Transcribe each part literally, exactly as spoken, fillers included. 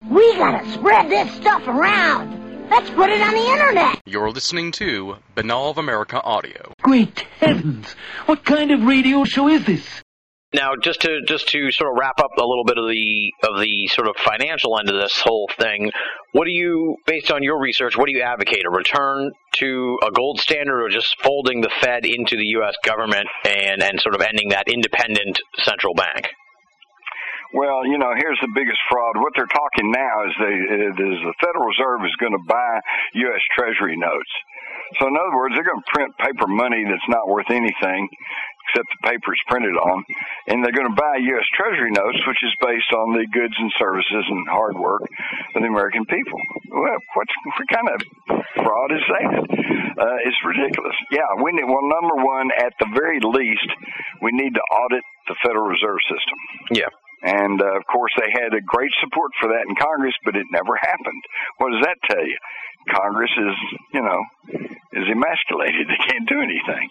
We gotta spread this stuff around. Let's put it on the internet. You're listening to Banal of America Audio. Great heavens! What kind of radio show is this? Now, just to just to sort of wrap up a little bit of the of the sort of financial end of this whole thing, what do you, based on your research, what do you advocate? A return to a gold standard, or just folding the Fed into the U S government and, and sort of ending that independent central bank? Well, you know, here's the biggest fraud. What they're talking now is, they, is the Federal Reserve is going to buy U S Treasury notes. So in other words, they're going to print paper money that's not worth anything except the paper it's printed on, and they're going to buy U S Treasury notes, which is based on the goods and services and hard work of the American people. Well, what's, what kind of fraud is that? Uh, it's ridiculous. Yeah, we need, well, number one, at the very least, we need to audit the Federal Reserve System. Yeah. And, uh, of course, they had a great support for that in Congress, but it never happened. What does that tell you? Congress is, you know, is emasculated. They can't do anything.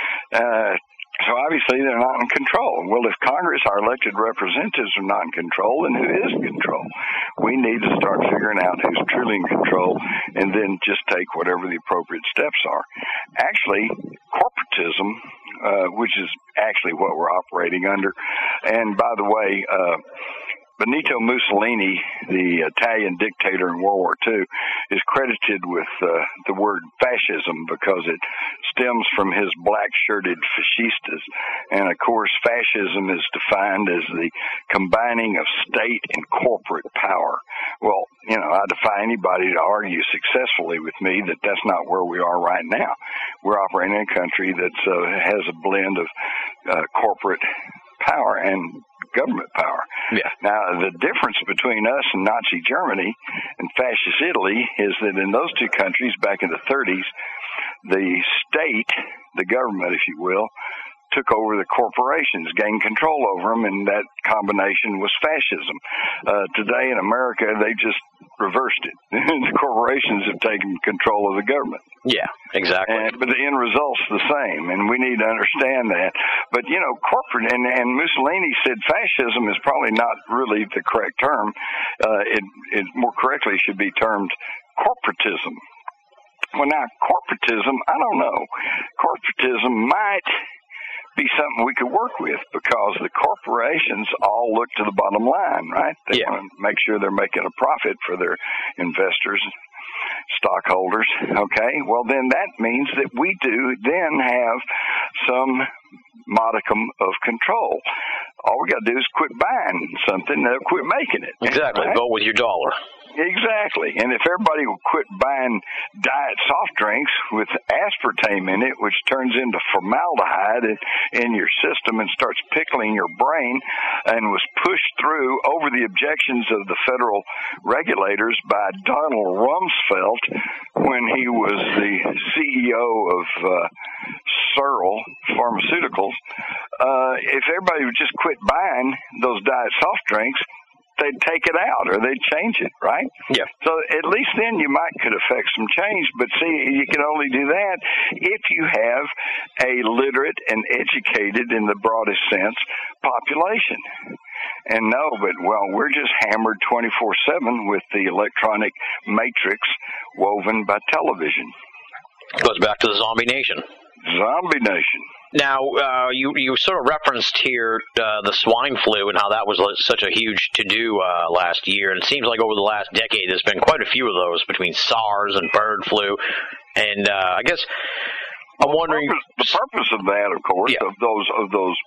Uh, so obviously they're not in control. Well, if Congress, our elected representatives, are not in control, then who is in control? We need to start figuring out who's truly in control and then just take whatever the appropriate steps are. Actually, corporatism, uh, which is actually what we're operating under, and by the way, uh, Benito Mussolini, the Italian dictator in World War Two, is credited with uh, the word fascism because it stems from his black-shirted fascistas. And, of course, fascism is defined as the combining of state and corporate power. Well, you know, I defy anybody to argue successfully with me that that's not where we are right now. We're operating in a country that uh, has a blend of uh, corporate power and government power. Yeah. Now, the difference between us and Nazi Germany and fascist Italy is that in those two countries back in the thirties, the state, the government, if you will, took over the corporations, gained control over them, and that combination was fascism. Uh, today in America, they just reversed it. The corporations have taken control of the government. Yeah, exactly. And, but the end result's the same, and we need to understand that. But, you know, corporate, and, and Mussolini said fascism is probably not really the correct term. Uh, it, it more correctly should be termed corporatism. Well, now, corporatism, I don't know. Corporatism might be something we could work with because the corporations all look to the bottom line, right? They yeah. want to make sure they're making a profit for their investors, stockholders, okay? Well, then that means that we do then have some modicum of control. All we got to do is quit buying something, they'll quit making it. Exactly. Right? Go with your dollar. Exactly. And if everybody would quit buying diet soft drinks with aspartame in it, which turns into formaldehyde in, in your system and starts pickling your brain, and was pushed through over the objections of the federal regulators by Donald Rumsfeld when he was the C E O of uh, Searle Pharmaceuticals, uh, if everybody would just quit buying those diet soft drinks, they'd take it out or they'd change it, right? Yeah. So at least then you might could affect some change, but see, you can only do that if you have a literate and educated, in the broadest sense, population. And no, but, well, we're just hammered twenty-four seven with the electronic matrix woven by television. Goes back to the zombie nation. Zombie nation. Now, uh, you you sort of referenced here uh, the swine flu and how that was such a huge to-do uh, last year. And it seems like over the last decade there's been quite a few of those between SARS and bird flu. And uh, I guess I'm well, wondering... The purpose, the purpose of that, of course, yeah. of those of those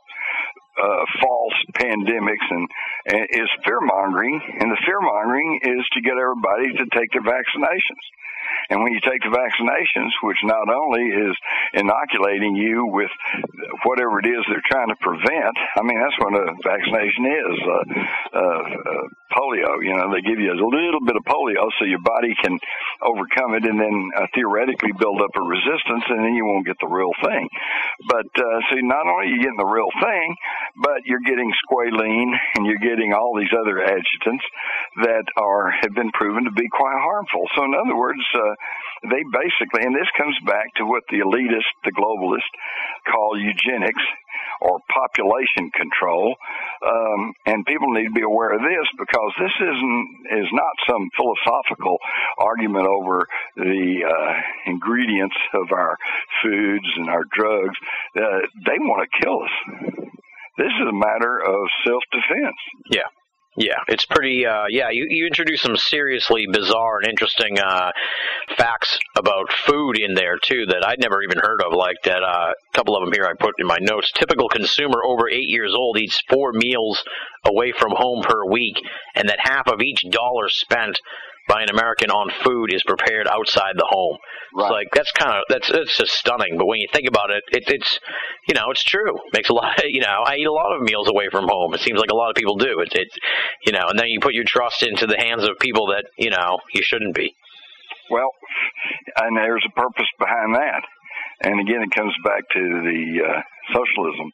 uh, false pandemics and, and is fear-mongering. And the fear-mongering is to get everybody to take their vaccinations. And when you take the vaccinations, which not only is inoculating you with whatever it is they're trying to prevent, I mean, that's what a vaccination is, uh, uh, uh, polio. You know, they give you a little bit of polio so your body can overcome it and then uh, theoretically build up a resistance, and then you won't get the real thing. But, uh, see, not only are you getting the real thing, but you're getting squalene and you're getting all these other adjutants that are have been proven to be quite harmful. So, in other words, uh, they basically, and this comes back to what the elitists, the globalists, call eugenics, or population control. Um, and people need to be aware of this, because this isn't is not some philosophical argument over the uh, ingredients of our foods and our drugs. Uh, they want to kill us. This is a matter of self-defense. Yeah. Yeah, it's pretty, uh, yeah, you, you introduced some seriously bizarre and interesting uh, facts about food in there, too, that I'd never even heard of, like that, uh, a couple of them here I put in my notes. Typical consumer over eight years old eats four meals away from home per week, and that half of each dollar spent by an American on food is prepared outside the home. Right. It's like, that's kind of, that's, that's just stunning. But when you think about it, it, it's, you know, it's true. Makes a lot, you know, I eat a lot of meals away from home. It seems like a lot of people do. It's, it's, you know, and then you put your trust into the hands of people that, you know, you shouldn't be. Well, and there's a purpose behind that. And again, it comes back to the uh, socialism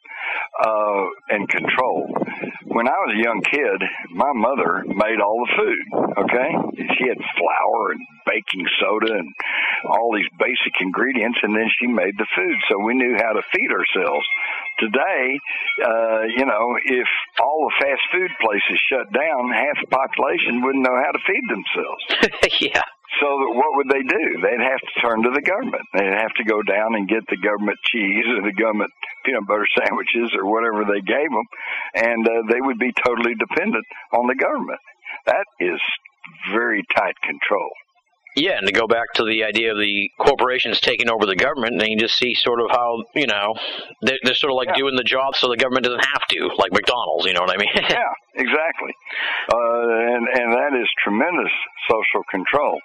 uh, and control. When I was a young kid, my mother made all the food, okay? She had flour and baking soda and all these basic ingredients, and then she made the food, so we knew how to feed ourselves. Today, uh, you know, if all the fast food places shut down, half the population wouldn't know how to feed themselves. Yeah. So what would they do? They'd have to turn to the government. They'd have to go down and get the government cheese or the government peanut butter sandwiches or whatever they gave them, and uh, they would be totally dependent on the government. That is very tight control. Yeah, and to go back to the idea of the corporations taking over the government, and you just see sort of how, you know, they're, they're sort of like yeah. doing the job so the government doesn't have to, like McDonald's, you know what I mean? Yeah, exactly. Uh, and, and that is tremendous social control.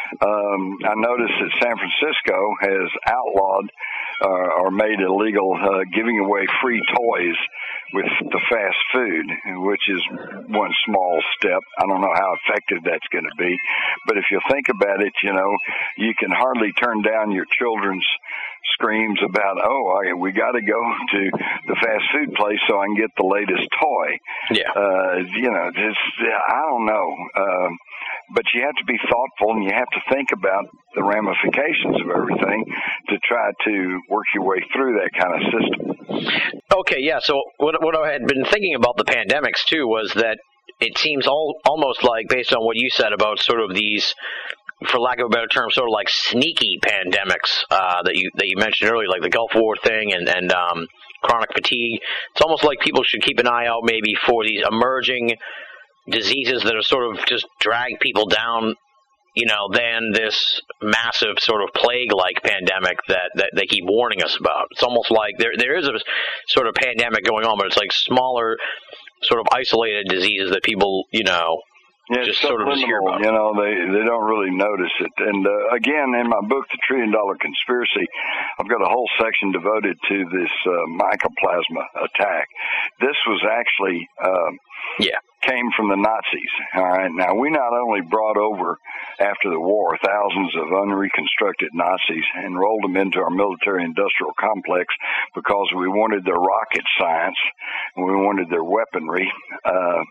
Um, I noticed that San Francisco has outlawed uh, or made illegal uh, giving away free toys with the fast food, which is one small step. I don't know how effective that's going to be, but if you think about it, you know, you can hardly turn down your children's screams about, oh, I, we got to go to the fast food place so I can get the latest toy. Yeah. Uh, you know, just, I don't know. Um, but you have to be thoughtful, and you have to think about the ramifications of everything to try to work your way through that kind of system. Okay, yeah. So what, what I had been thinking about the pandemics, too, was that it seems all, almost like, based on what you said about sort of these, for lack of a better term, sort of like sneaky pandemics uh, that you that you mentioned earlier, like the Gulf War thing and, and um, chronic fatigue. It's almost like people should keep an eye out maybe for these emerging diseases that are sort of just drag people down, you know, than this massive sort of plague-like pandemic that, that they keep warning us about. It's almost like there there is a sort of pandemic going on, but it's like smaller, sort of isolated diseases that people, you know, Yeah, just it's sort of just hear about. You know, they they don't really notice it. And uh, again, in my book, The Trillion Dollar Conspiracy, I've got a whole section devoted to this uh, mycoplasma attack. This was actually um, yeah came from the Nazis. All right, now we not only brought over after the war thousands of unreconstructed Nazis and rolled them into our military-industrial complex because we wanted their rocket science and we wanted their weaponry. Uh,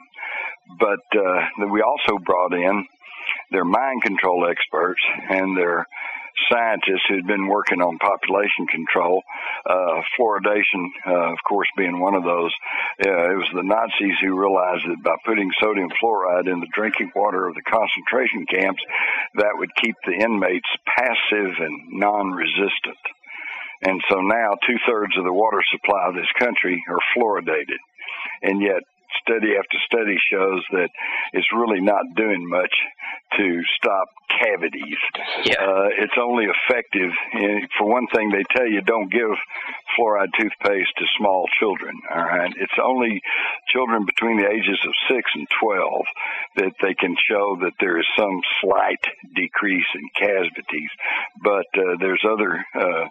But uh, we also brought in their mind control experts and their scientists who'd been working on population control, uh, fluoridation, uh, of course, being one of those. Uh, it was the Nazis who realized that by putting sodium fluoride in the drinking water of the concentration camps, that would keep the inmates passive and non-resistant. And so now two-thirds of the water supply of this country are fluoridated. And yet, study after study shows that it's really not doing much to stop cavities. Yeah. Uh, it's only effective. In, for one thing, they tell you don't give fluoride toothpaste to small children. All right. It's only children between the ages of six and twelve that they can show that there is some slight decrease in cavities. But uh, there's other uh,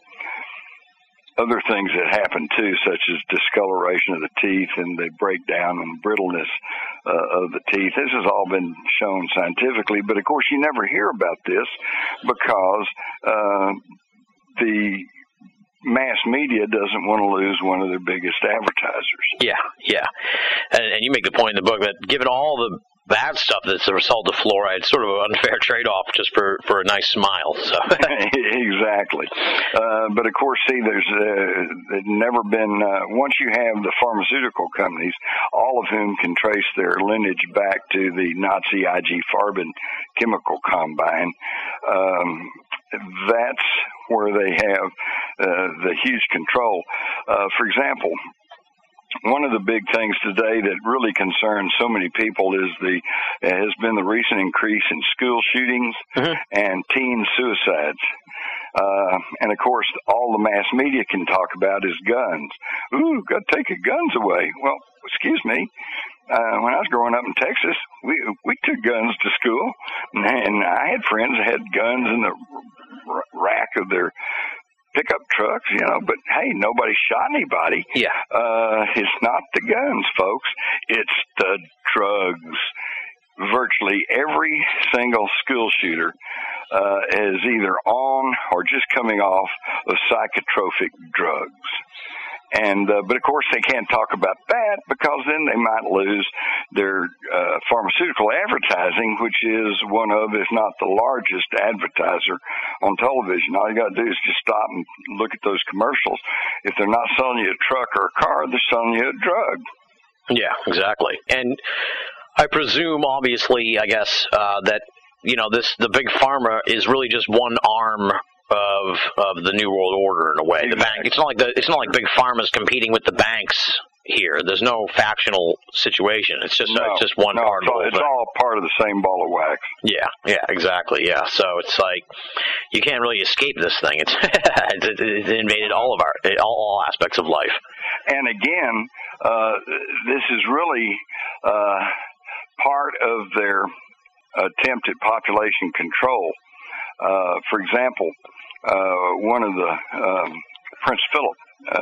Other things that happen, too, such as discoloration of the teeth and the breakdown and brittleness uh, of the teeth. This has all been shown scientifically, but, of course, you never hear about this because uh, the mass media doesn't want to lose one of their biggest advertisers. Yeah, yeah. And, and you make the point in the book that given all the bad stuff that's a result of fluoride. It's sort of an unfair trade-off just for, for a nice smile. So exactly. Uh, but of course, see, there's uh, never been, uh, once you have the pharmaceutical companies, all of whom can trace their lineage back to the Nazi I G Farben chemical combine, um, that's where they have uh, the huge control. Uh, for example, one of the big things today that really concerns so many people is the has been the recent increase in school shootings mm-hmm. and teen suicides. Uh, and of course, all the mass media can talk about is guns. Ooh, got to take your guns away. Well, excuse me. Uh, when I was growing up in Texas, we we took guns to school, and I had friends that had guns in the r- rack of their pickup trucks, you know, but hey, nobody shot anybody. Yeah. Uh, it's not the guns, folks. It's the drugs. Virtually every single school shooter uh, is either on or just coming off of psychotropic drugs. And, uh, but of course they can't talk about that because then they might lose their, uh, pharmaceutical advertising, which is one of, if not the largest advertiser on television. All you gotta do is just stop and look at those commercials. If they're not selling you a truck or a car, they're selling you a drug. Yeah, exactly. And I presume, obviously, I guess, uh, that, you know, this, the big pharma is really just one arm of of the New World Order in a way. Exactly. The bank. It's not like the. It's not like big pharma's competing with the banks here. There's no factional situation. It's just no, uh, it's just one no, part it's of all, the it's thing. all part of the same ball of wax. Yeah, yeah, exactly. Yeah. So it's like you can't really escape this thing. It's it, it invaded all of our all, all aspects of life. And again, uh, this is really uh, part of their attempt at population control. Uh, for example, uh, one of the, um, Prince Philip,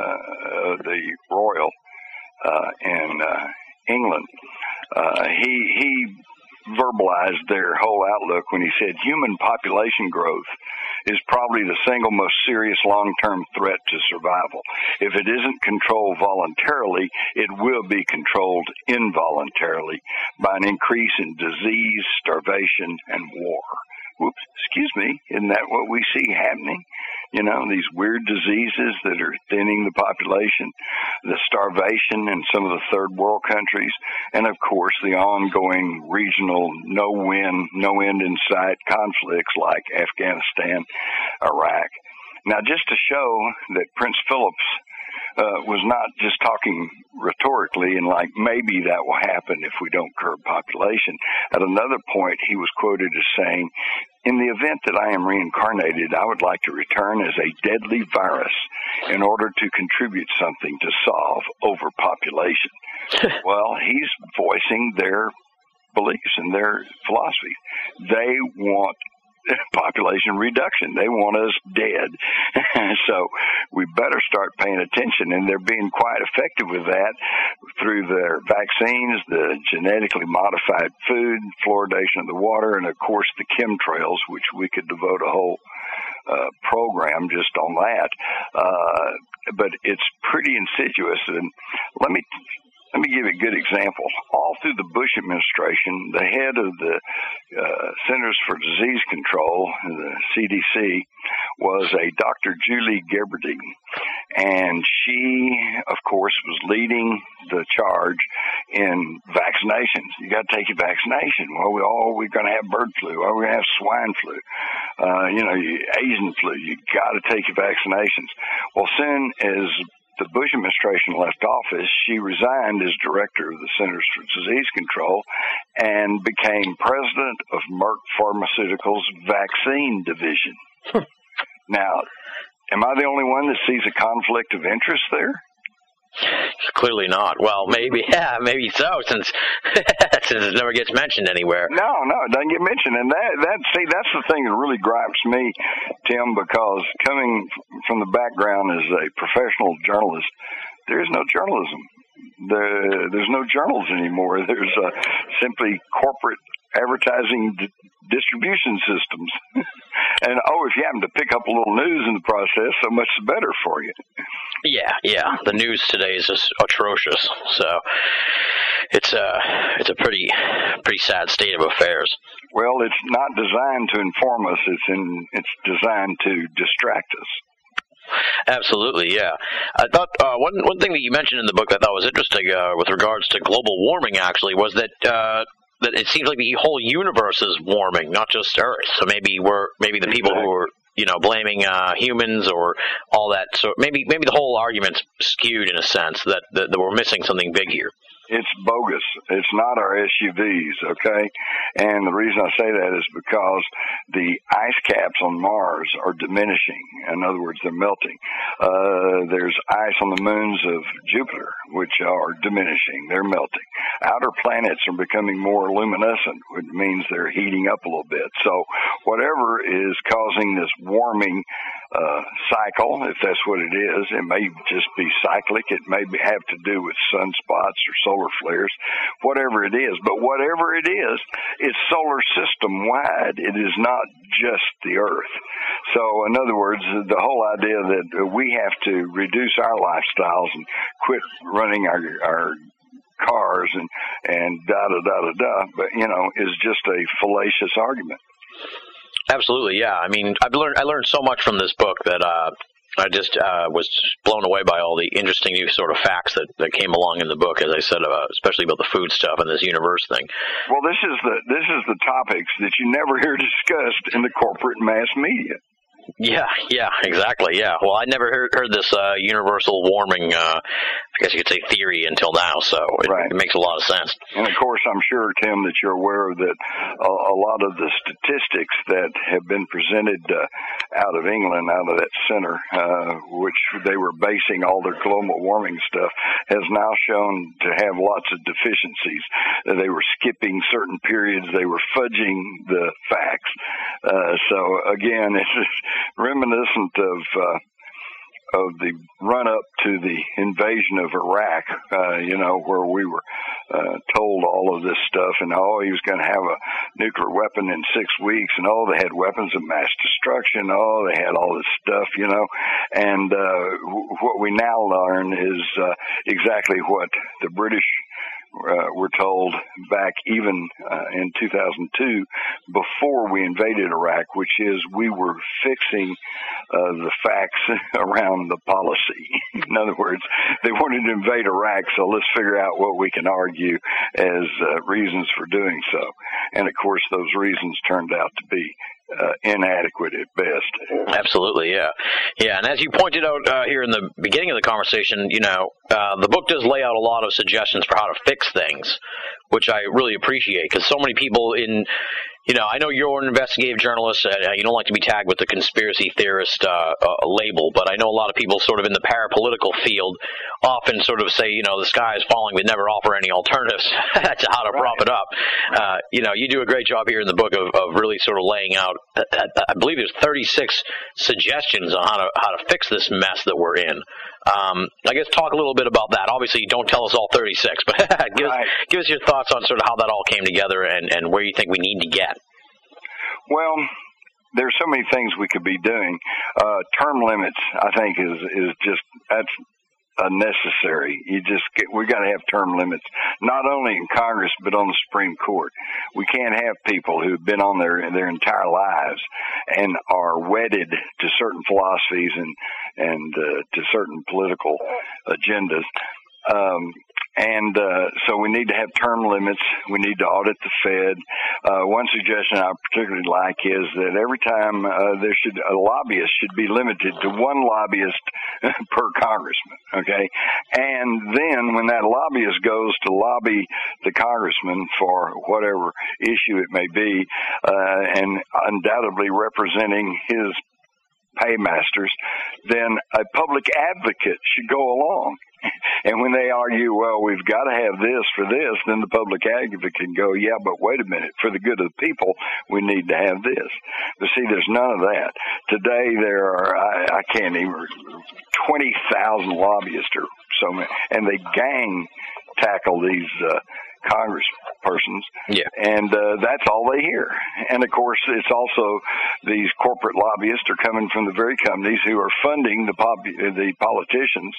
uh, the royal, uh, in, uh, England, uh, he, he verbalized their whole outlook when he said human population growth is probably the single most serious long-term threat to survival. If it isn't controlled voluntarily, it will be controlled involuntarily by an increase in disease, starvation, and war. Whoops, excuse me, isn't that what we see happening? You know, these weird diseases that are thinning the population, the starvation in some of the third world countries, and of course the ongoing regional no-win, no-end-in-sight conflicts like Afghanistan, Iraq. Now, just to show that Prince Philip's Uh, was not just talking rhetorically and like maybe that will happen if we don't curb population. At another point, he was quoted as saying, in the event that I am reincarnated, I would like to return as a deadly virus in order to contribute something to solve overpopulation. Well, he's voicing their beliefs and their philosophy. They want population reduction. They want us dead. So we better start paying attention, and they're being quite effective with that through their vaccines, the genetically modified food, fluoridation of the water, and of course the chemtrails, which we could devote a whole uh, program just on that. Uh, but it's pretty insidious. And let me Let me give you a good example. All through the Bush administration, the head of the uh, Centers for Disease Control, the C D C, was a Doctor Julie Gerberding. And she, of course, was leading the charge in vaccinations. You got to take your vaccination. Well, we all, we're going to have bird flu. Well, we're going to have swine flu. Uh, you know, Asian flu. You got to take your vaccinations. Well, soon as the Bush administration left office, she resigned as director of the Centers for Disease Control and became president of Merck Pharmaceuticals' vaccine division. Now, am I the only one that sees a conflict of interest there? Clearly not. Well, maybe, yeah, maybe so, since since it never gets mentioned anywhere. No, no, it doesn't get mentioned. And that, that, see, that's the thing that really gripes me, Tim, because coming from the background as a professional journalist, there is no journalism. There, there's no journals anymore. There's uh, simply corporate advertising d- distribution systems. And, oh, if you happen to pick up a little news in the process, so much the better for you. Yeah, yeah. The news today is just atrocious. So, it's a it's a pretty pretty sad state of affairs. Well, it's not designed to inform us. It's in it's designed to distract us. Absolutely, yeah. I thought uh, one one thing that you mentioned in the book that I thought was interesting uh, with regards to global warming actually was that uh, that it seems like the whole universe is warming, not just Earth. So maybe we're maybe the people who are you know blaming uh, humans or all that. So maybe maybe the whole argument's skewed in a sense that, that that we're missing something big here. It's bogus. It's not our S U Vs, okay? And the reason I say that is because the ice caps on Mars are diminishing. In other words, they're melting. Uh, there's ice on the moons of Jupiter, which are diminishing. They're melting. Outer planets are becoming more luminescent, which means they're heating up a little bit. So whatever is causing this warming uh, cycle, if that's what it is, it may just be cyclic. It may be, have to do with sunspots or solar flares, whatever it is. But whatever it is, it's solar system wide. It is not just the Earth. So in other words, the whole idea that we have to reduce our lifestyles and quit running our, our cars and, and da da da da da, but you know, is just a fallacious argument. Absolutely, yeah. I mean, I've learned I learned so much from this book that uh, I just uh, was blown away by all the interesting new sort of facts that, that came along in the book, as I said, uh, especially about the food stuff and this universe thing. Well, this is the this is the topics that you never hear discussed in the corporate mass media. Yeah, yeah, exactly, yeah. Well, I never heard, heard this uh, universal warming, uh, I guess you could say theory until now, so it, right. it makes a lot of sense. And, of course, I'm sure, Tim, that you're aware that a, a lot of the statistics that have been presented uh, out of England, out of that center, uh, which they were basing all their global warming stuff, has now shown to have lots of deficiencies. Uh, they were skipping certain periods. They were fudging the facts. Uh, so, again, it's reminiscent of uh, of the run-up to the invasion of Iraq, uh, you know, where we were uh, told all of this stuff, and oh, he was going to have a nuclear weapon in six weeks, and oh, they had weapons of mass destruction, oh, they had all this stuff, you know, and uh, w- what we now learn is uh, exactly what the British Uh, were told back even uh, in two thousand two, before we invaded Iraq, which is we were fixing uh, the facts around the policy. In other words, they wanted to invade Iraq, so let's figure out what we can argue as uh, reasons for doing so. And, of course, those reasons turned out to be Uh, inadequate at best. Absolutely, yeah. Yeah, and as you pointed out uh, here in the beginning of the conversation, you know, uh, the book does lay out a lot of suggestions for how to fix things, which I really appreciate, because so many people in, you know, I know you're an investigative journalist, and uh, you don't like to be tagged with the conspiracy theorist uh, uh, label, but I know a lot of people sort of in the parapolitical field often sort of say, you know, the sky is falling, but never offer any alternatives to how to prop it up. Uh, you know, you do a great job here in the book of, of really sort of laying out, I believe there's thirty-six suggestions on how to how to fix this mess that we're in. Um, I guess talk a little bit about that. Obviously, don't tell us all thirty-six, but give, right. us, give us your thoughts on sort of how that all came together and, and where you think we need to get. Well, there's so many things we could be doing. Uh, term limits, I think, is is just that's unnecessary. You just get, we got to have term limits, not only in Congress but on the Supreme Court. We can't have people who've been on their their entire lives and are wedded to certain philosophies and and uh, to certain political agendas. Um, And uh, so we need to have term limits. We need to audit the Fed. Uh, one suggestion I particularly like is that every time uh, there should a lobbyist should be limited to one lobbyist per congressman. Okay, and then when that lobbyist goes to lobby the congressman for whatever issue it may be, uh, and undoubtedly representing his paymasters, then a public advocate should go along. And when they argue, well, we've got to have this for this, then the public advocate can go, yeah, but wait a minute, for the good of the people, we need to have this. But see, there's none of that. Today there are, I, I can't even, twenty thousand lobbyists or so many, and they gang tackle these uh, congresspersons, yeah. and uh, that's all they hear. And, of course, it's also these corporate lobbyists are coming from the very companies who are funding the pop- the politicians.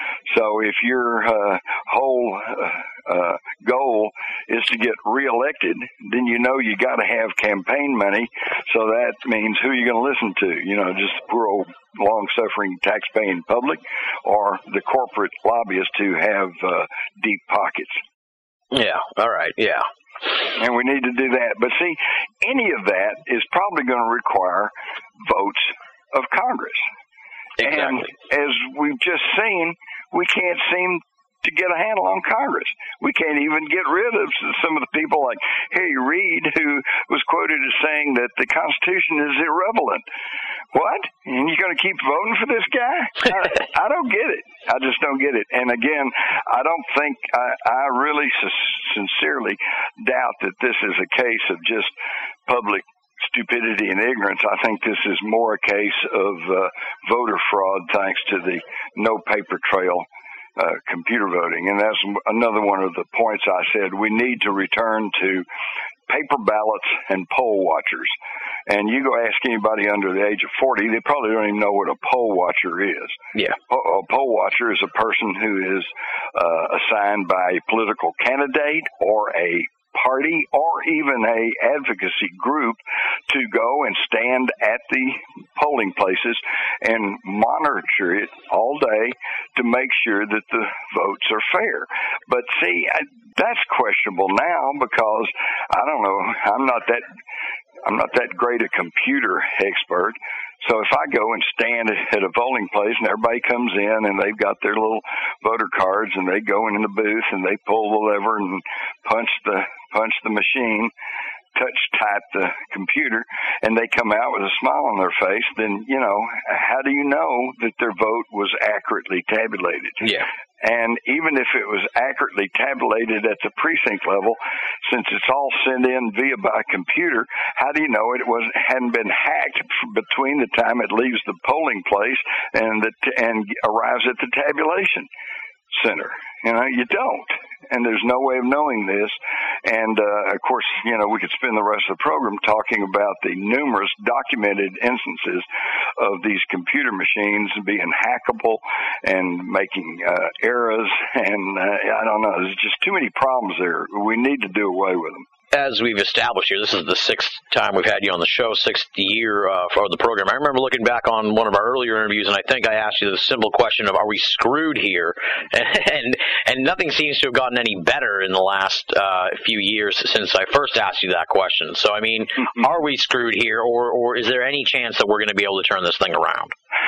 So if your uh, whole uh, uh, goal is to get reelected, then you know you got to have campaign money. So that means who are you going to listen to? You know, just poor old long-suffering tax-paying public, or the corporate lobbyists who have uh, deep pockets. Yeah. All right. Yeah. And we need to do that. But see, any of that is probably going to require votes of Congress. Exactly. And as we've just seen, we can't seem to get a handle on Congress. We can't even get rid of some of the people like Harry Reid, who was quoted as saying that the Constitution is irrelevant. What? And you're going to keep voting for this guy? I, I don't get it. I just don't get it. And again, I don't think, I, I really sincerely doubt that this is a case of just public stupidity and ignorance. I think this is more a case of uh, voter fraud thanks to the no paper trail uh, computer voting. And that's another one of the points I said. We need to return to paper ballots and poll watchers. And you go ask anybody under the age of forty, they probably don't even know what a poll watcher is. Yeah. A poll watcher is a person who is uh, assigned by a political candidate or a party or even a advocacy group to go and stand at the polling places and monitor it all day to make sure that the votes are fair. But see, that's questionable now because I don't know, I'm not that I'm not that great a computer expert. So if I go and stand at a polling place and everybody comes in and they've got their little voter cards and they go in the booth and they pull the lever and punch the punch the machine, touch type the computer, and they come out with a smile on their face, then, you know, how do you know that their vote was accurately tabulated? Yeah. And even if it was accurately tabulated at the precinct level, since it's all sent in via by computer, how do you know it was hadn't been hacked between the time it leaves the polling place and the and arrives at the tabulation center? You know, you don't. And there's no way of knowing this. And, uh, of course, you know, we could spend the rest of the program talking about the numerous documented instances of these computer machines being hackable and making uh, errors. And uh, I don't know, there's just too many problems there. We need to do away with them. As we've established here, this is the sixth time we've had you on the show, sixth year uh, for the program. I remember looking back on one of our earlier interviews, and I think I asked you the simple question of, are we screwed here? And and nothing seems to have gotten any better in the last uh, few years since I first asked you that question. So, I mean, are we screwed here, or, or is there any chance that we're going to be able to turn this thing around?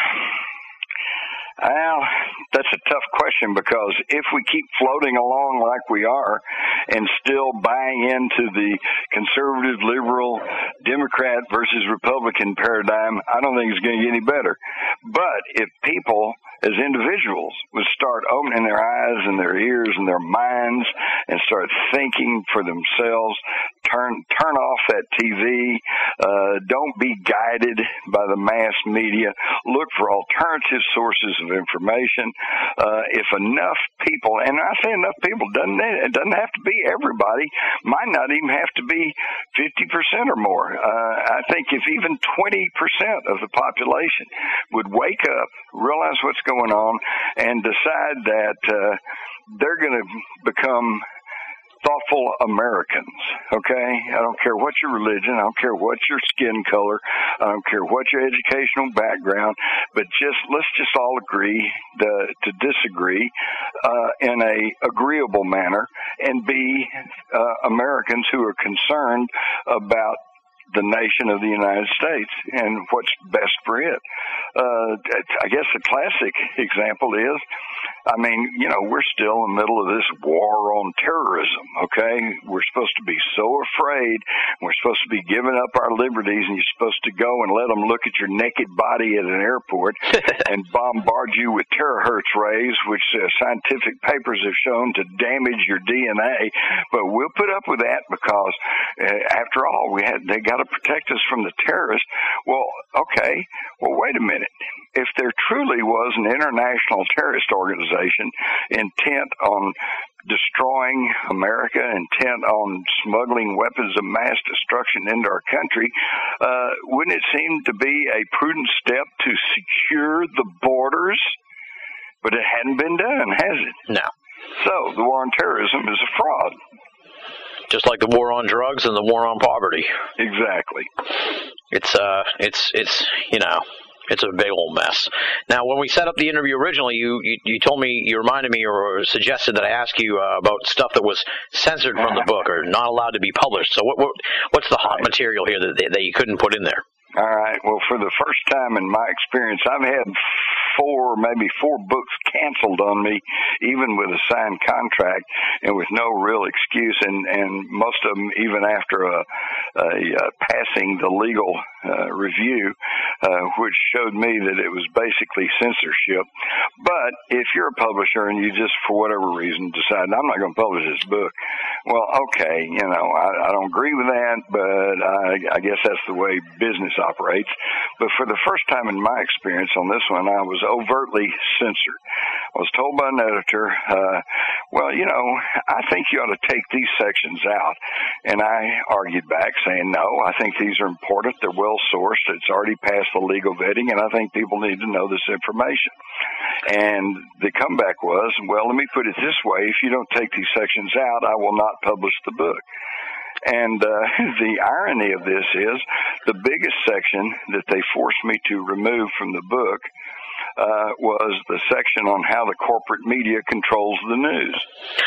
Well, that's a tough question because if we keep floating along like we are and still buying into the conservative, liberal, Democrat versus Republican paradigm, I don't think it's going to get any better. But if people as individuals would start opening their eyes and their ears and their minds and start thinking for themselves, turn turn off that T V, uh, don't be guided by the mass media, look for alternative sources of information. Uh, if enough people, and I say enough people, doesn't it doesn't have to be everybody, might not even have to be fifty percent or more. Uh, I think if even twenty percent of the population would wake up, realize what's going on, and decide that uh, they're going to become thoughtful Americans, okay? I don't care what your religion, I don't care what your skin color, I don't care what your educational background, but just let's just all agree to, to disagree uh, in a agreeable manner and be uh, Americans who are concerned about the nation of the United States and what's best for it. Uh, I guess a classic example is, I mean, you know, we're still in the middle of this war on terrorism, okay? We're supposed to be so afraid. We're supposed to be giving up our liberties, and you're supposed to go and let them look at your naked body at an airport and bombard you with terahertz rays, which uh, scientific papers have shown to damage your D N A. But we'll put up with that because, uh, after all, we had they got to protect us from the terrorists. Well, okay. Well, wait a minute. If there truly was an international terrorist organization intent on destroying America, intent on smuggling weapons of mass destruction into our country, uh, wouldn't it seem to be a prudent step to secure the borders? But it hadn't been done, has it? No. So the war on terrorism is a fraud. Just like the war on drugs and the war on poverty. Exactly. It's uh, it's it's you know, it's a big old mess. Now, when we set up the interview originally, you you, you told me, you reminded me, or suggested that I ask you uh, about stuff that was censored from the book or not allowed to be published. So, what, what what's the hot material here that that you couldn't put in there? All right. Well, for the first time in my experience, I've had four, maybe four books canceled on me, even with a signed contract and with no real excuse, and, and most of them even after a, a, a passing the legal uh, review, uh, which showed me that it was basically censorship. But if you're a publisher and you just, for whatever reason, decide, I'm not going to publish this book, well, okay, you know, I, I don't agree with that, but I, I guess that's the way business operates. But for the first time in my experience on this one, I was overtly censored. I was told by an editor, uh, well, you know, I think you ought to take these sections out. And I argued back saying, no, I think these are important. They're well sourced. It's already passed the legal vetting, and I think people need to know this information. And the comeback was, well, let me put it this way. If you don't take these sections out, I will not publish the book. And uh, the irony of this is the biggest section that they forced me to remove from the book uh, was the section on how the corporate media controls the news.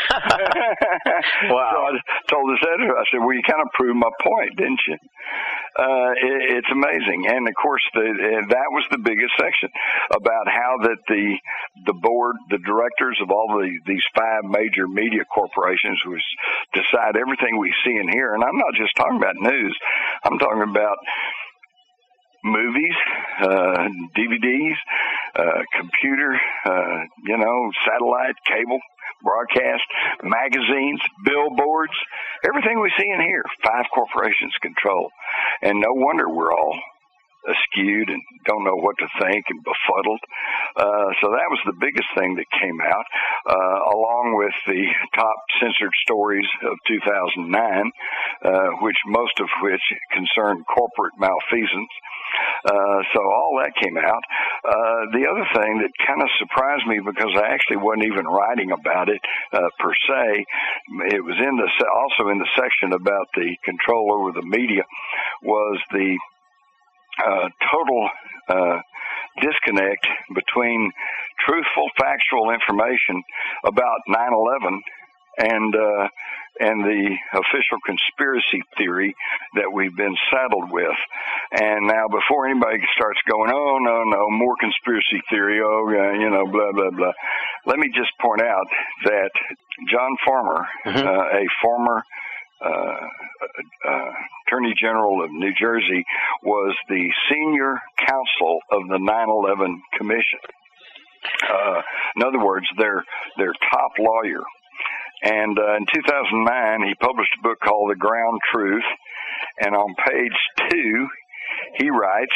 Wow. So I told this editor, I said, well, you kind of proved my point, didn't you? Uh, it, it's amazing. And, of course, the, uh, that was the biggest section about how that the the board, the directors of all the these five major media corporations was decide everything we see and hear. And I'm not just talking about news. I'm talking about movies, uh, D V Ds, uh, computer, uh, you know, satellite, cable, broadcast, magazines, billboards, everything we see and hear, five corporations control. And no wonder we're all askewed and don't know what to think and befuddled. Uh, so that was the biggest thing that came out, uh, along with the top censored stories of two thousand nine, uh, which most of which concerned corporate malfeasance. Uh, so all that came out. Uh, the other thing that kind of surprised me, because I actually wasn't even writing about it uh, per se, it was in the also in the section about the control over the media, was the uh, total uh, disconnect between truthful, factual information about nine eleven and uh, and the official conspiracy theory that we've been saddled with. And now, before anybody starts going, oh, no, no, more conspiracy theory, oh, you know, blah, blah, blah, let me just point out that John Farmer, mm-hmm. uh, a former uh, uh, Attorney General of New Jersey, was the senior counsel of the nine eleven Commission. Uh, in other words, their their top lawyer. And uh, in two thousand nine, he published a book called The Ground Truth. And on page two, he writes,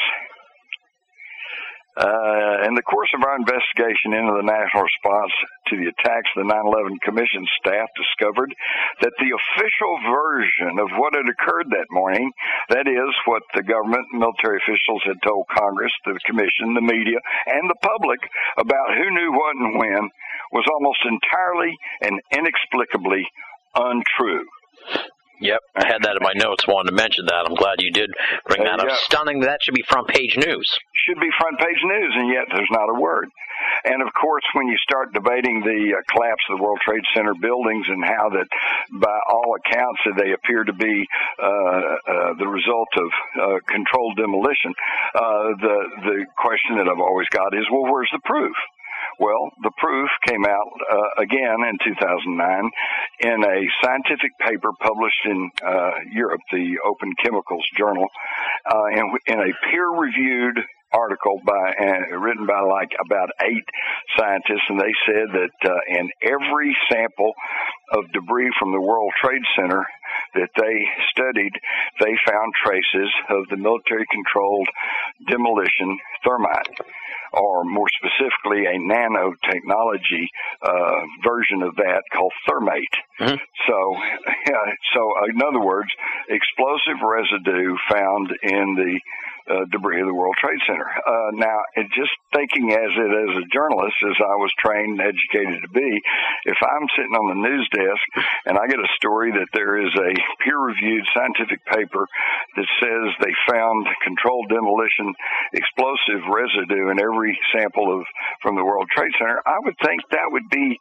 uh, in the course of our investigation into the national response to the attacks, the nine eleven Commission staff discovered that the official version of what had occurred that morning, that is, what the government and military officials had told Congress, the Commission, the media, and the public about who knew what and when, was almost entirely and inexplicably untrue. Yep, I had that in my notes, wanted to mention that. I'm glad you did bring that up. Stunning. That should be front page news. Should be front page news, and yet there's not a word. And, of course, when you start debating the uh, collapse of the World Trade Center buildings and how that, by all accounts, they appear to be uh, uh, the result of uh, controlled demolition, uh, the, the question that I've always got is, well, where's the proof? Well, the proof came out uh, again in two thousand nine in a scientific paper published in uh, Europe, the Open Chemicals Journal, uh, in, in a peer-reviewed article by uh, written by like about eight scientists, and they said that uh, in every sample of debris from the World Trade Center that they studied, they found traces of the military-controlled demolition thermite, or more specifically, a nanotechnology uh, version of that called thermate. Mm-hmm. So, yeah, so in other words, explosive residue found in the uh, debris of the World Trade Center. Uh, now, it just thinking as it as a journalist, as I was trained and educated to be, if I'm sitting on the news desk and I get a story that there is a peer-reviewed scientific paper that says they found controlled demolition explosive residue in every sample of from the World Trade Center, I would think that would be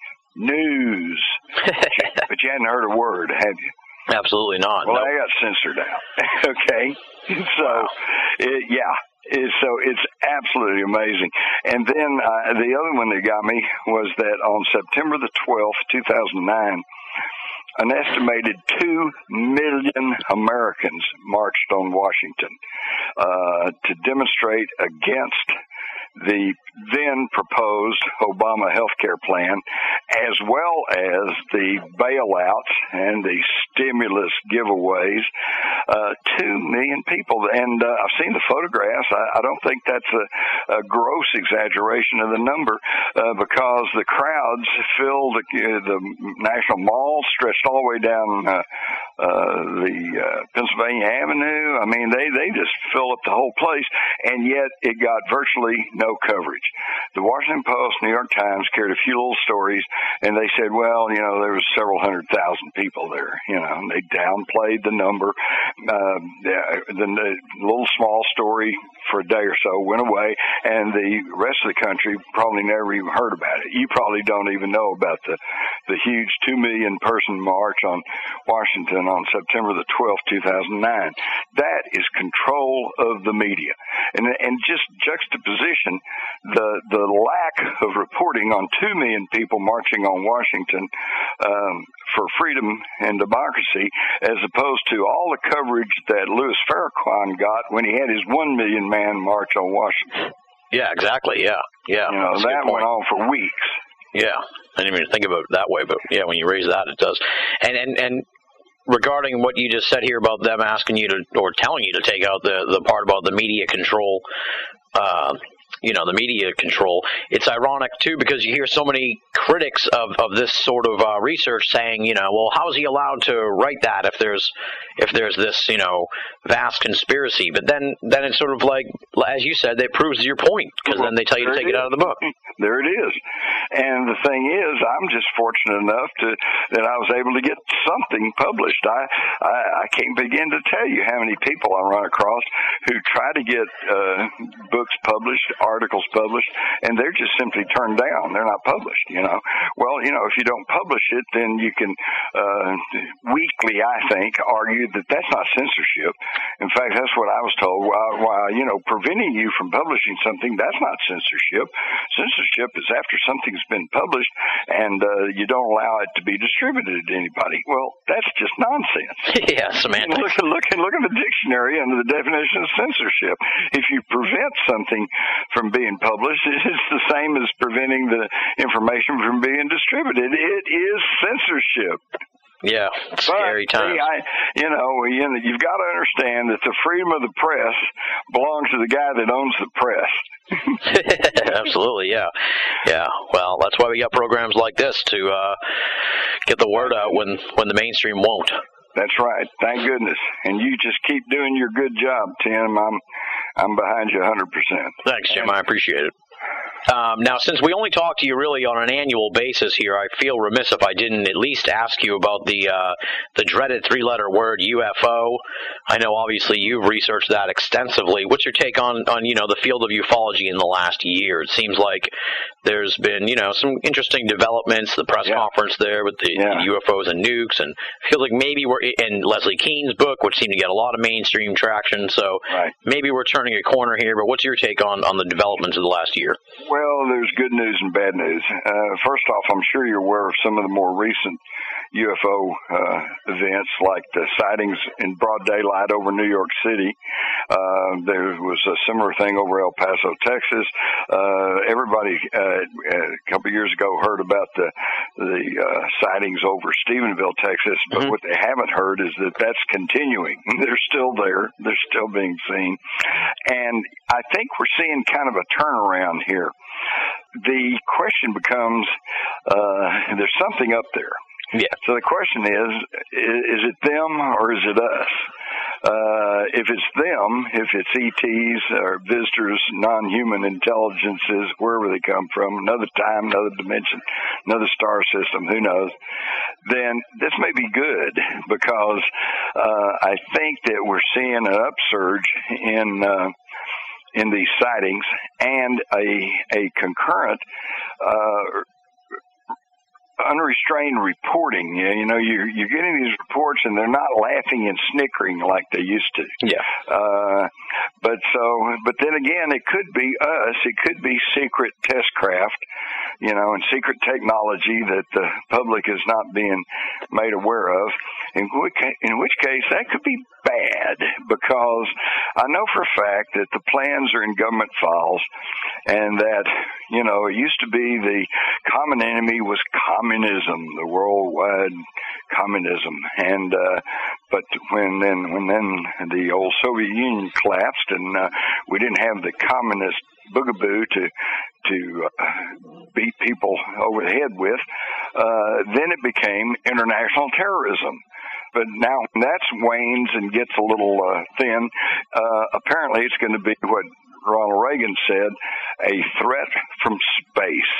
news. But you hadn't heard a word, have you? Absolutely not. Well, nope. I got censored out. Okay, so Wow. it, yeah. It, so it's absolutely amazing. And then uh, the other one that got me was that on September the twelfth, two thousand nine, an estimated two million Americans marched on Washington uh, to demonstrate against the then proposed Obama health care plan, as well as the bailouts and the stimulus giveaways. Uh, two million people. And uh, I've seen the photographs. I, I don't think that's a, a gross exaggeration of the number uh, because the crowds filled the, uh, the National Mall, stretched all the way down uh, uh, the uh, Pennsylvania Avenue. I mean, they, they just fill up the whole place, and yet it got virtually no coverage. The Washington Post, New York Times carried a few little stories, and they said, well, you know, there was several hundred thousand people there, you know, and they downplayed the number. Uh, the, the little small story for a day or so went away, and the rest of the country probably never even heard about it. You probably don't even know about the, the huge two million person march on Washington on September the twelfth, two thousand nine. That is control of the media. And, and just juxtaposition the, the lack of reporting on two million people marching on Washington um, for freedom and democracy, as opposed to all the coverage that Louis Farrakhan got when he had his one million man march on Washington. Yeah, exactly. Yeah, yeah. You know, that went on for weeks. Yeah, I didn't even think about it that way, but yeah, when you raise that, it does. And and and regarding what you just said here about them asking you to, or telling you to take out the the part about the media control. Uh, you know, the media control. It's ironic, too, because you hear so many critics of, of this sort of uh, research saying, you know, well, how is he allowed to write that if there's if there's this, you know, vast conspiracy? But then, then it's sort of like, as you said, that proves your point, because then they tell you to take it out of the book. There it is. And the thing is, I'm just fortunate enough to that I was able to get something published. I, I, I can't begin to tell you how many people I run across who try to get uh, books published, articles published, and they're just simply turned down. They're not published, you know. Well, you know, if you don't publish it, then you can uh, weakly, I think, argue that that's not censorship. In fact, that's what I was told. Why, why you know, preventing you from publishing something, that's not censorship. Censorship is after something's been published and uh, you don't allow it to be distributed to anybody. Well, that's just nonsense. Yeah, semantics. Look, look, look at the dictionary and the definition of censorship. If you prevent something from being published, it's the same as preventing the information from being distributed. It is censorship. Yeah, scary but, times. See, I, you know, you know, you've got to understand that the freedom of the press belongs to the guy that owns the press. Absolutely, yeah, yeah. Well, that's why we got programs like this to uh, get the word out when when the mainstream won't. That's right. Thank goodness. And you just keep doing your good job, Tim. I'm I'm behind you one hundred percent. Thanks, Jim. I appreciate it. Um, now, since we only talk to you really on an annual basis here, I feel remiss if I didn't at least ask you about the uh, the dreaded three-letter word U F O. I know, obviously, you've researched that extensively. What's your take on, on you know, the field of ufology in the last year? It seems like there's been, you know, some interesting developments. The press yeah. conference there with the, yeah. the U F Os and nukes, and it feels like maybe we're in Leslie Kean's book, which seemed to get a lot of mainstream traction. So right. maybe we're turning a corner here. But what's your take on, on the developments of the last year? Well, Well, there's good news and bad news. Uh, first off, I'm sure you're aware of some of the more recent U F O uh, events, like the sightings in broad daylight over New York City. Uh, there was a similar thing over El Paso, Texas. Uh, everybody uh, a couple of years ago heard about the the uh, sightings over Stephenville, Texas, but mm-hmm. what they haven't heard is that that's continuing. They're still there. They're still being seen. And I think we're seeing kind of a turnaround here. The question becomes, uh, there's something up there. Yeah. So the question is, is it them or is it us? Uh, if it's them, if it's E Ts or visitors, non-human intelligences, wherever they come from, another time, another dimension, another star system, who knows, then this may be good, because uh, I think that we're seeing an upsurge in uh, in these sightings, and a a concurrent uh, unrestrained reporting. You know, you're, you're getting these reports and they're not laughing and snickering like they used to. Yeah. Uh, but so, but then again, it could be us. It could be secret test craft, you know, and secret technology that the public is not being made aware of. In which, in which case, that could be bad, because I know for a fact that the plans are in government files, and that, you know, it used to be the common enemy was communism, the worldwide communism, and uh, but when then when then the old Soviet Union collapsed, and uh, we didn't have the communist boogaboo to to uh, beat people over the head with, uh, then it became international terrorism. But now that's wanes and gets a little uh, thin. Uh, apparently, it's going to be what Ronald Reagan said, a threat from space.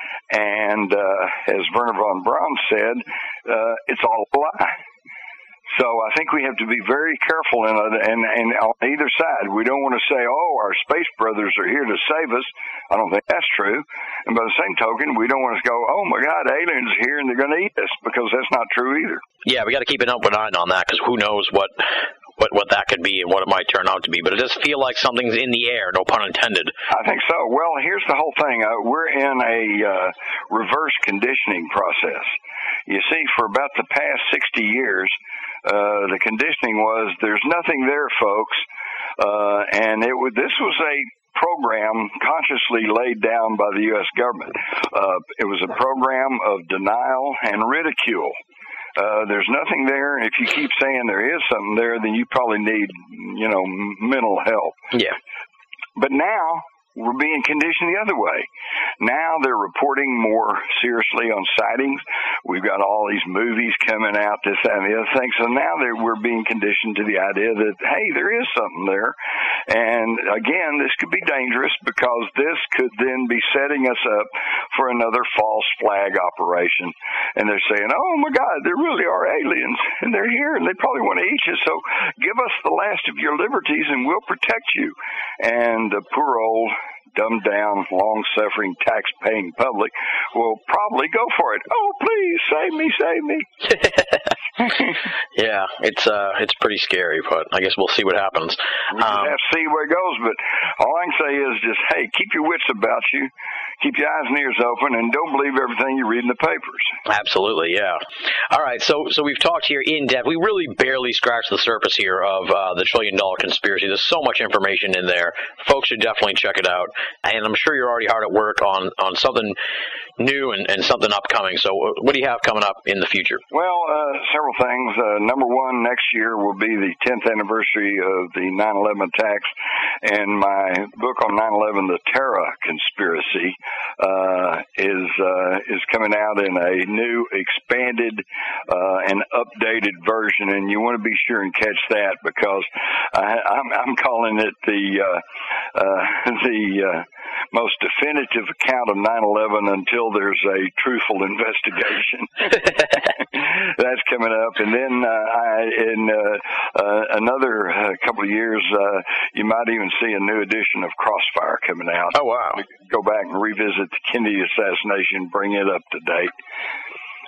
And uh, as Werner von Braun said, uh, it's all a lie. So I think we have to be very careful in it, and, and on either side. We don't want to say, oh, our space brothers are here to save us. I don't think that's true. And by the same token, we don't want to go, oh, my God, aliens are here and they're going to eat us, because that's not true either. Yeah, we got to keep an open eye on that, because who knows what, what what that could be and what it might turn out to be. But it does feel like something's in the air, no pun intended. I think so. Well, here's the whole thing. Uh, we're in a uh, reverse conditioning process. You see, for about the past sixty years, uh, the conditioning was, there's nothing there, folks. Uh, and it would, this was a program consciously laid down by the U S government. Uh, it was a program of denial and ridicule. Uh, there's nothing there. If you keep saying there is something there, then you probably need, you know, mental help. Yeah. But now we're being conditioned the other way. Now they're reporting more seriously on sightings. We've got all these movies coming out, this, that, and the other thing. So now we're being conditioned to the idea that, hey, there is something there. And again, this could be dangerous, because this could then be setting us up for another false flag operation. And they're saying, oh, my God, there really are aliens, and they're here, and they probably want to eat you. So give us the last of your liberties, and we'll protect you. And the poor old dumbed down, long-suffering, tax-paying public will probably go for it. Oh, please, save me, save me. Yeah, it's uh, it's pretty scary, but I guess we'll see what happens. We just um, have to see where it goes, but all I can say is just, hey, keep your wits about you, keep your eyes and ears open, and don't believe everything you read in the papers. Absolutely, yeah. All right, so so we've talked here in depth. We really barely scratched the surface here of uh, the Trillion Dollar Conspiracy. There's so much information in there. Folks should definitely check it out. And I'm sure you're already hard at work on, on something new and, and something upcoming. So what do you have coming up in the future? Well, uh, several things. Uh, number one, next year will be the tenth anniversary of the nine eleven attacks. And my book on nine eleven, The Terra Conspiracy, uh, is uh, is coming out in a new, expanded, uh, and updated version. And you want to be sure and catch that, because I, I'm, I'm calling it the uh, uh, the uh, most definitive account of nine eleven until there's a truthful investigation. That's coming up. And then uh, I, in uh, uh, another uh, couple of years, uh, you might even see a new edition of Crossfire coming out. Oh, wow. Go back and revisit the Kennedy assassination, bring it up to date.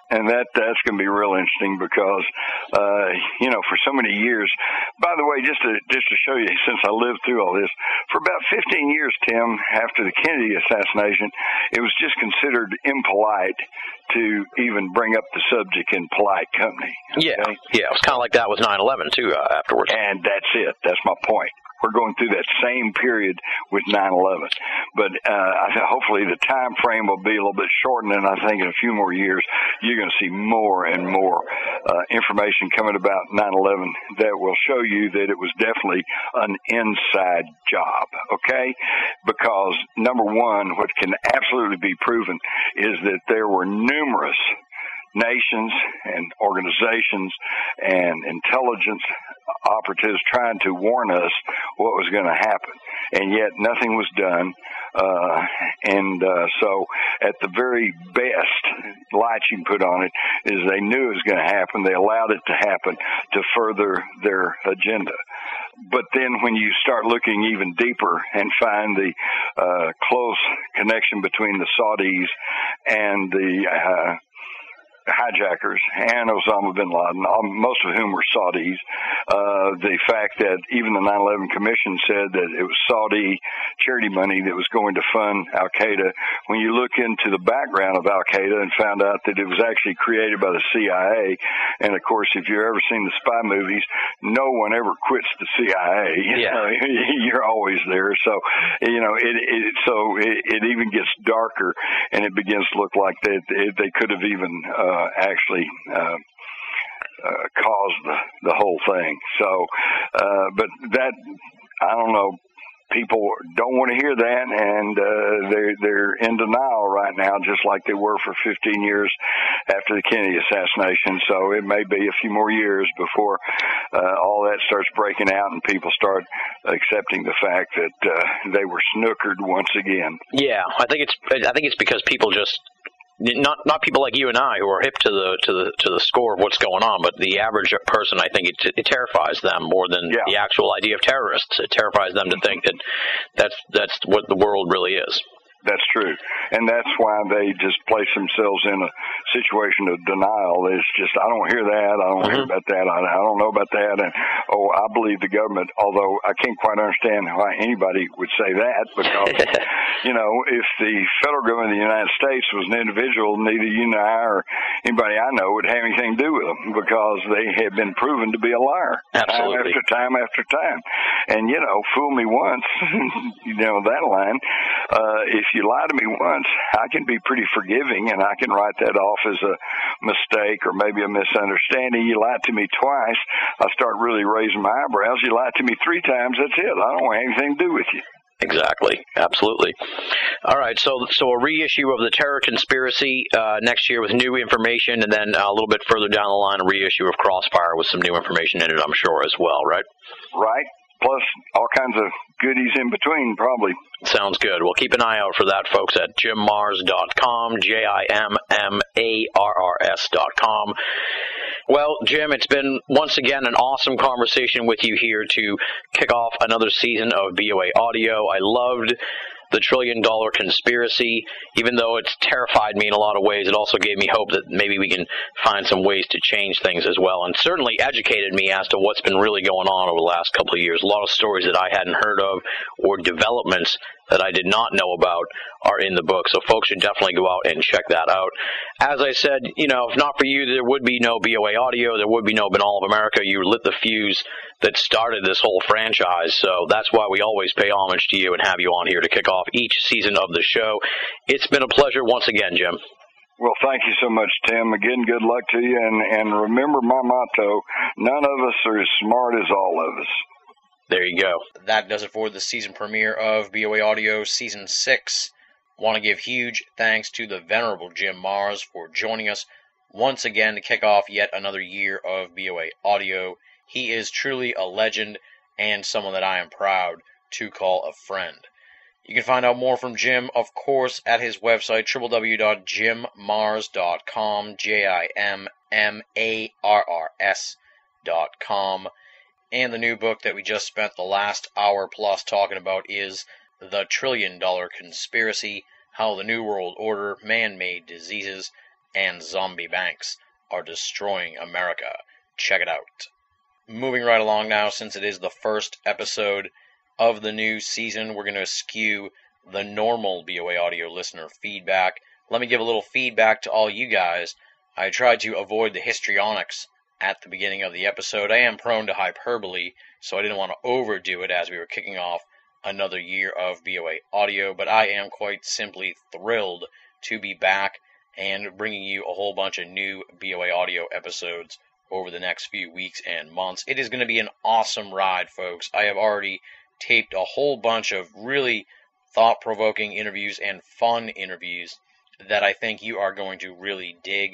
and that that's going to be real interesting because, uh, you know, for so many years. By the way, just to just to show you, since I lived through all this, for about fifteen years, Tim, after the Kennedy assassination, it was just considered impolite to even bring up the subject in polite company. Okay? Yeah, yeah, it was kind of like that with nine eleven too. Uh, afterwards, and that's it. That's my point. We're going through that same period with nine eleven. But uh, I think hopefully the time frame will be a little bit shortened, and I think in a few more years you're going to see more and more uh, information coming about nine eleven that will show you that it was definitely an inside job, okay? Because, number one, what can absolutely be proven is that there were numerous nations and organizations and intelligence operatives trying to warn us what was going to happen, and yet nothing was done. Uh, and uh, so at the very best light you can put on it is they knew it was going to happen. They allowed it to happen to further their agenda. But then when you start looking even deeper and find the uh, close connection between the Saudis and the uh, hijackers and Osama bin Laden, most of whom were Saudis, uh, the fact that even the nine eleven Commission said that it was Saudi charity money that was going to fund Al-Qaeda, when you look into the background of Al-Qaeda and found out that it was actually created by the C I A, and of course, if you've ever seen the spy movies, no one ever quits the C I A. You yeah. know, you're always there. So, you know, it, it so it, it even gets darker, and it begins to look like they, they could have even uh, Uh, actually uh, uh, caused the, the whole thing. So, uh, but that, I don't know, people don't want to hear that, and uh, they're, they're in denial right now, just like they were for fifteen years after the Kennedy assassination. So it may be a few more years before uh, all that starts breaking out and people start accepting the fact that uh, they were snookered once again. Yeah, I think it's I think it's because people just Not not people like you and I who are hip to the to the to the score of what's going on, but the average person, I think it, it terrifies them more than yeah. the actual idea of terrorists. It terrifies them to think that that's that's what the world really is. That's true. And that's why they just place themselves in a situation of denial. It's just, I don't hear that. I don't mm-hmm. hear about that. I, I don't know about that. And, oh, I believe the government, although I can't quite understand why anybody would say that, because, you know, if the federal government of the United States was an individual, neither you nor I or anybody I know would have anything to do with them, because they have been proven to be a liar. Absolutely. Time after time after time. And, you know, fool me once, you know, that line, uh, if If you lie to me once, I can be pretty forgiving, and I can write that off as a mistake or maybe a misunderstanding. You lie to me twice, I start really raising my eyebrows. You lie to me three times, that's it. I don't want anything to do with you. Exactly. Absolutely. All right. So, so a reissue of the Terror Conspiracy uh, next year with new information, and then uh, a little bit further down the line, a reissue of Crossfire with some new information in it, I'm sure, as well, right? Right. Plus all kinds of goodies in between, probably. Sounds good. Well, keep an eye out for that, folks, at jim mars dot com, J I M M A R R S dot com. Well, Jim, it's been once again an awesome conversation with you here to kick off another season of B O A Audio. I loved the Trillion Dollar Conspiracy. Even though it's terrified me in a lot of ways, it also gave me hope that maybe we can find some ways to change things as well, and certainly educated me as to what's been really going on over the last couple of years. A lot of stories that I hadn't heard of or developments that I did not know about are in the book, so folks should definitely go out and check that out. As I said, you know, if not for you, there would be no B O A Audio, there would be no Binnall of America. You lit the fuse that started this whole franchise, so that's why we always pay homage to you and have you on here to kick off each season of the show. It's been a pleasure once again, Jim. Well, thank you so much, Tim. Again, good luck to you, and, and remember my motto, none of us are as smart as all of us. There you go. That does it for the season premiere of B O A Audio Season six. Want to give huge thanks to the venerable Jim Mars for joining us once again to kick off yet another year of B O A Audio. He is truly a legend and someone that I am proud to call a friend. You can find out more from Jim, of course, at his website, w w w dot jim mars dot com, J I M M A R R S dot com. And the new book that we just spent the last hour plus talking about is The Trillion Dollar Conspiracy, How the New World Order, Man-Made Diseases, and zombie banks are destroying America. Check it out. Moving right along now, since it is the first episode of the new season, we're going to eschew the normal B O A audio listener feedback. Let me give a little feedback to all you guys. I tried to avoid the histrionics at the beginning of the episode. I am prone to hyperbole, so I didn't want to overdo it as we were kicking off another year of B O A audio, but I am quite simply thrilled to be back and bringing you a whole bunch of new B O A audio episodes over the next few weeks and months. It is going to be an awesome ride, folks. I have already taped a whole bunch of really thought-provoking interviews and fun interviews that I think you are going to really dig,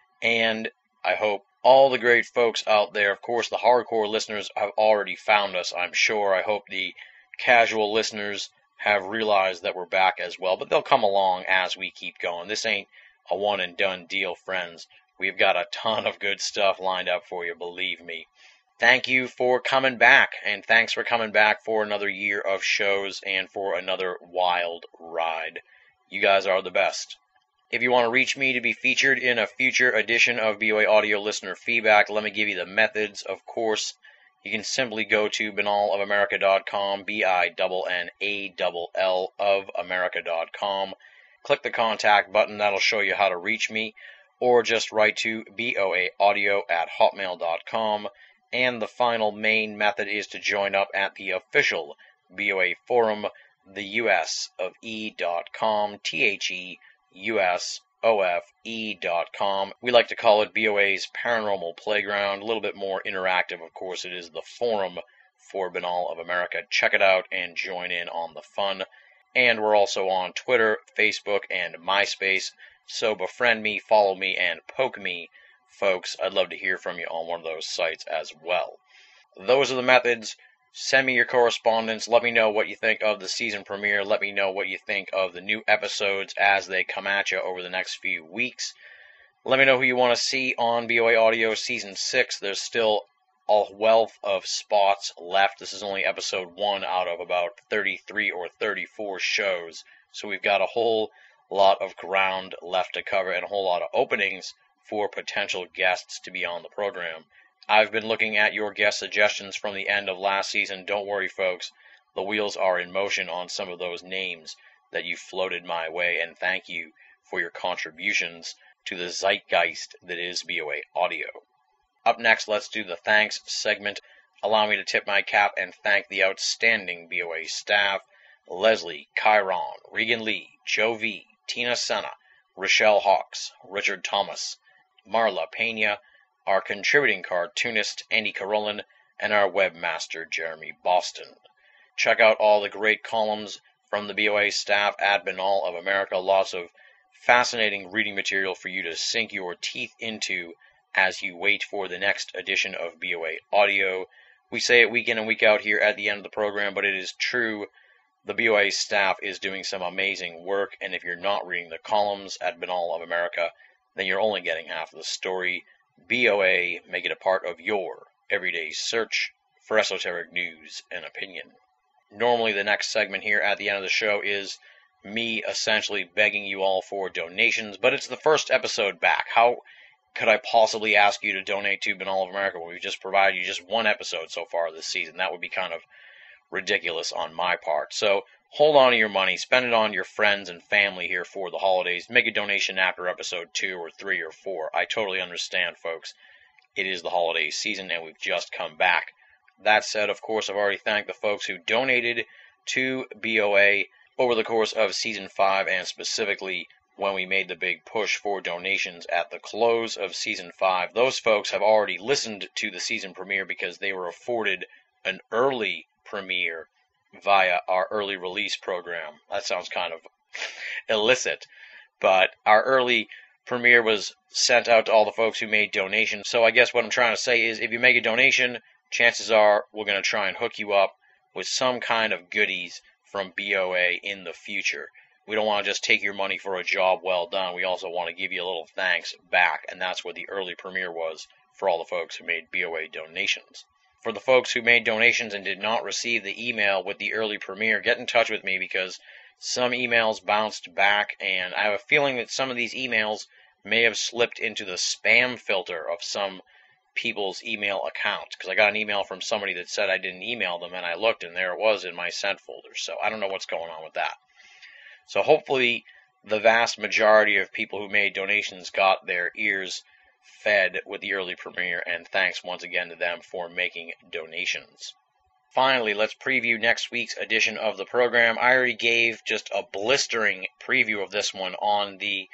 and I hope all the great folks out there, of course, the hardcore listeners have already found us, I'm sure. I hope the casual listeners have realized that we're back as well, but they'll come along as we keep going. This ain't a one-and-done deal, friends. We've got a ton of good stuff lined up for you, believe me. Thank you for coming back, and thanks for coming back for another year of shows and for another wild ride. You guys are the best. If you want to reach me to be featured in a future edition of B O A Audio Listener Feedback, let me give you the methods. Of course, you can simply go to Binnall of America dot com, B I N N A L L of America dot com. Click the contact button. That'll show you how to reach me. Or just write to B O A audio at hotmail dot com. And the final main method is to join up at the official B O A forum, the U S of E dot com, T H E U S O F E dot com. We like to call it B O A's Paranormal Playground. A little bit more interactive, of course. It is the forum for Binnall of America. Check it out and join in on the fun. And we're also on Twitter, Facebook, and MySpace. So befriend me, follow me, and poke me, folks. I'd love to hear from you on one of those sites as well. Those are the methods. Send me your correspondence. Let me know what you think of the season premiere. Let me know what you think of the new episodes as they come at you over the next few weeks. Let me know who you want to see on B O A Audio Season six. There's still a wealth of spots left. This is only episode one out of about thirty-three or thirty-four shows. So we've got a whole lot of ground left to cover and a whole lot of openings for potential guests to be on the program. I've been looking at your guest suggestions from the end of last season. Don't worry, folks. The wheels are in motion on some of those names that you floated my way, and thank you for your contributions to the zeitgeist that is B O A Audio. Up next, let's do the thanks segment. Allow me to tip my cap and thank the outstanding B O A staff: Leslie, Chiron, Regan Lee, Joe V, Tina Senna, Rochelle Hawks, Richard Thomas, Marla Pena, our contributing cartoonist Andy Carolin, and our webmaster Jeremy Boston. Check out all the great columns from the B O A staff at Binnall of America. Lots of fascinating reading material for you to sink your teeth into as you wait for the next edition of B O A Audio. We say it week in and week out here at the end of the program, but it is true. The B O A staff is doing some amazing work, and if you're not reading the columns at Binnall of America, then you're only getting half of the story. B O A, make it a part of your everyday search for esoteric news and opinion. Normally, the next segment here at the end of the show is me essentially begging you all for donations, but it's the first episode back. How could I possibly ask you to donate to Binnall of America when we've just provided you just one episode so far this season? That would be kind of ridiculous on my part. So hold on to your money, spend it on your friends and family here for the holidays. Make a donation after episode two or three or four. I totally understand, folks. It is the holiday season and we've just come back. That said, of course, I've already thanked the folks who donated to B O A over the course of season five, and specifically when we made the big push for donations at the close of season five. Those folks have already listened to the season premiere because they were afforded an early premiere via our early release program. That sounds kind of illicit, but our early premiere was sent out to all the folks who made donations. So I guess what I'm trying to say is if you make a donation, chances are we're going to try and hook you up with some kind of goodies from B O A in the future. We don't want to just take your money for a job well done. We also want to give you a little thanks back, and that's what the early premiere was for all the folks who made B O A donations. For the folks who made donations and did not receive the email with the early premiere, get in touch with me because some emails bounced back, and I have a feeling that some of these emails may have slipped into the spam filter of some people's email account, because I got an email from somebody that said I didn't email them, and I looked, and there it was in my sent folder. So I don't know what's going on with that. So hopefully the vast majority of people who made donations got their ears fed with the early premiere, and thanks once again to them for making donations. Finally, let's preview next week's edition of the program. I already gave just a blistering preview of this one on the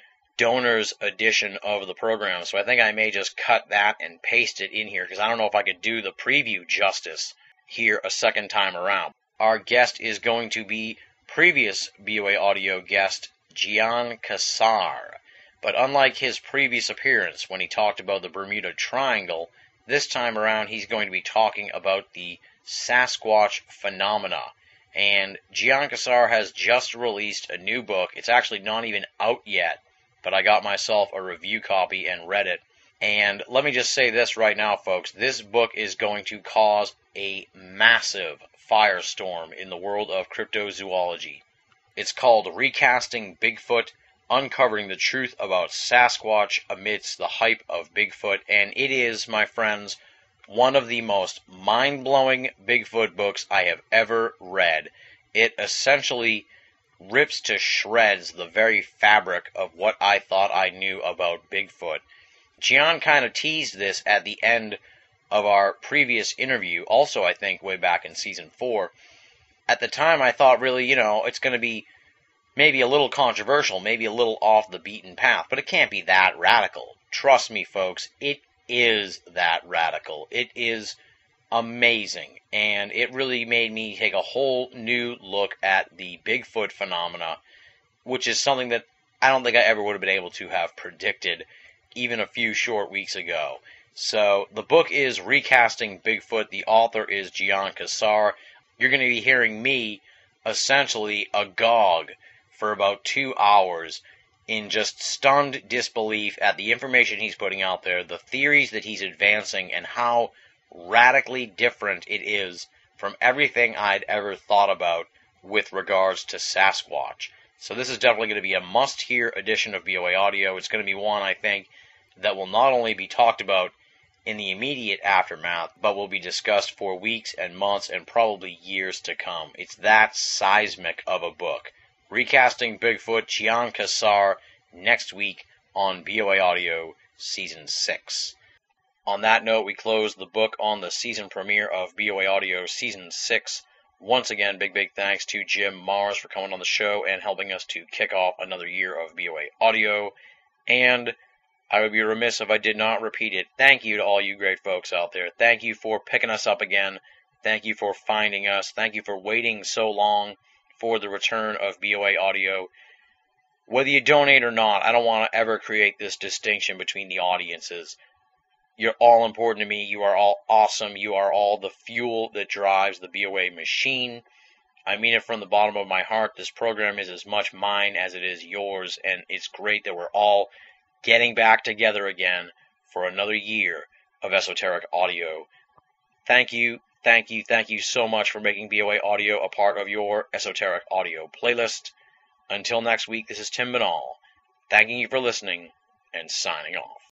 donors edition of the program, so I think I may just cut that and paste it in here, because I don't know if I could do the preview justice here a second time around. Our guest is going to be previous B O A Audio guest Gian Cassar, but unlike his previous appearance when he talked about the Bermuda Triangle, this time around he's going to be talking about the Sasquatch phenomena. And Gian Cassar has just released a new book. It's actually not even out yet, but I got myself a review copy and read it. And let me just say this right now, folks. This book is going to cause a massive firestorm in the world of cryptozoology. It's called Recasting Bigfoot, Uncovering the Truth About Sasquatch Amidst the Hype of Bigfoot. And it is, my friends, one of the most mind-blowing Bigfoot books I have ever read. It essentially rips to shreds the very fabric of what I thought I knew about Bigfoot. Gian kind of teased this at the end of our previous interview, also I think way back in season four. At the time I thought really, you know, it's going to be maybe a little controversial, maybe a little off the beaten path, but it can't be that radical. Trust me, folks, it is that radical. It is amazing, and it really made me take a whole new look at the Bigfoot phenomena, which is something that I don't think I ever would have been able to have predicted even a few short weeks ago. So the book is Recasting Bigfoot. The author is Gian Cassar. You're going to be hearing me essentially agog for about two hours in just stunned disbelief at the information he's putting out there, the theories that he's advancing, and how radically different it is from everything I'd ever thought about with regards to Sasquatch. So this is definitely going to be a must-hear edition of B O A Audio. It's going to be one, I think, that will not only be talked about in the immediate aftermath, but will be discussed for weeks and months and probably years to come. It's that seismic of a book. Recasting Bigfoot, Gian Cassar, next week on B O A Audio Season six. On that note, we close the book on the season premiere of B O A Audio Season six. Once again, big, big thanks to Jim Mars for coming on the show and helping us to kick off another year of B O A Audio. And I would be remiss if I did not repeat it. Thank you to all you great folks out there. Thank you for picking us up again. Thank you for finding us. Thank you for waiting so long for the return of B O A Audio. Whether you donate or not, I don't want to ever create this distinction between the audiences. You're all important to me. You are all awesome. You are all the fuel that drives the B O A machine. I mean it from the bottom of my heart. This program is as much mine as it is yours, and it's great that we're all getting back together again for another year of Esoteric Audio. Thank you, thank you, thank you so much for making B O A Audio a part of your Esoteric Audio playlist. Until next week, this is Tim Binnall, thanking you for listening and signing off.